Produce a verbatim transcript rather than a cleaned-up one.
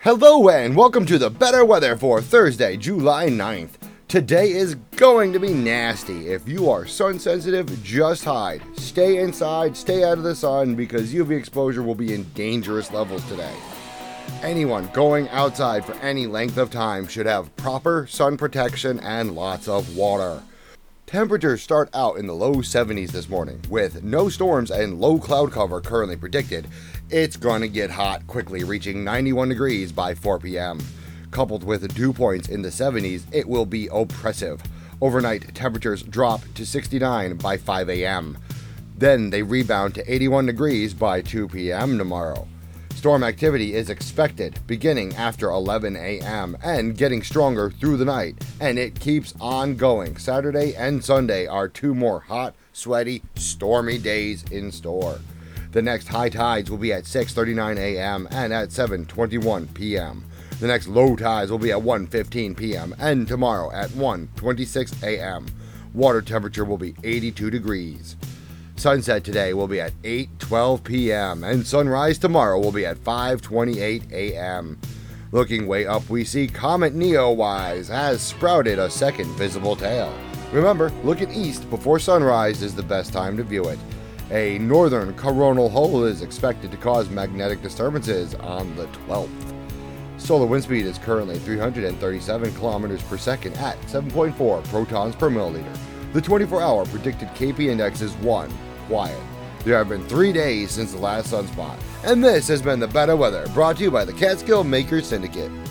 Hello and welcome to the better weather for Thursday, July ninth. Today is going to be nasty. If you are sun sensitive, just hide. Stay inside, stay out of the sun because U V exposure will be in dangerous levels today. Anyone going outside for any length of time should have proper sun protection and lots of water. Temperatures start out in the low seventies this morning, with no storms and low cloud cover currently predicted. It's gonna get hot quickly, reaching ninety-one degrees by four p.m. Coupled with dew points in the seventies, it will be oppressive. Overnight, temperatures drop to sixty-nine by five a.m. Then they rebound to eighty-one degrees by two p.m. tomorrow. Storm activity is expected beginning after eleven a.m. and getting stronger through the night, and it keeps on going. Saturday and Sunday are two more hot, sweaty, stormy days in store. The next high tides will be at six thirty-nine a.m. and at seven twenty-one p.m. The next low tides will be at one fifteen p.m. and tomorrow at one twenty-six a.m. Water temperature will be eighty-two degrees. Sunset today will be at eight twelve p.m. and sunrise tomorrow will be at five twenty-eight a.m. Looking way up, we see Comet Neowise has sprouted a second visible tail. Remember, looking east before sunrise is the best time to view it. A northern coronal hole is expected to cause magnetic disturbances on the twelfth. Solar wind speed is currently three hundred thirty-seven kilometers per second at seven point four protons per milliliter. The twenty-four hour predicted K P index is one. Quiet. There have been three days since the last sunspot, and this has been the better weather brought to you by the Catskill Makers Syndicate.